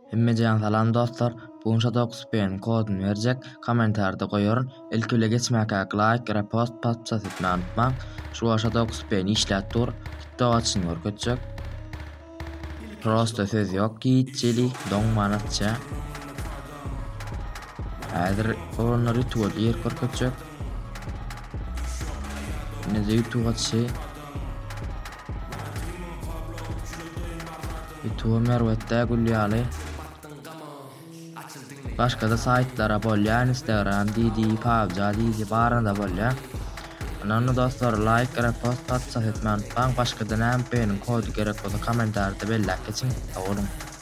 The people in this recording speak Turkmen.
Hemmejen salam dostlar. Bugun Shadowspace'nin kodunu berjek. Komentarda goýaryn. Ilkile geçmäkä like, repost, patçat etmäni unutmaň. Şu Shadowspace'ni işlät dur. Gitdi açyny görkezjek. Prosta söz ýok. Giýitçili, doň manatça. Häzir onu ritual ýer görkezjek. Neze YouTube açy. YouTube merwetde gülýäli. Başga da saytlara bolýan, Instagram, DD, PUBG, DD baranda bolýan. Ondan dostlar like, repost, patçat etmäni unutmaň. Başga da näme benim kodu gerek bolsa komentarda belläp geçiň. Sag bolun.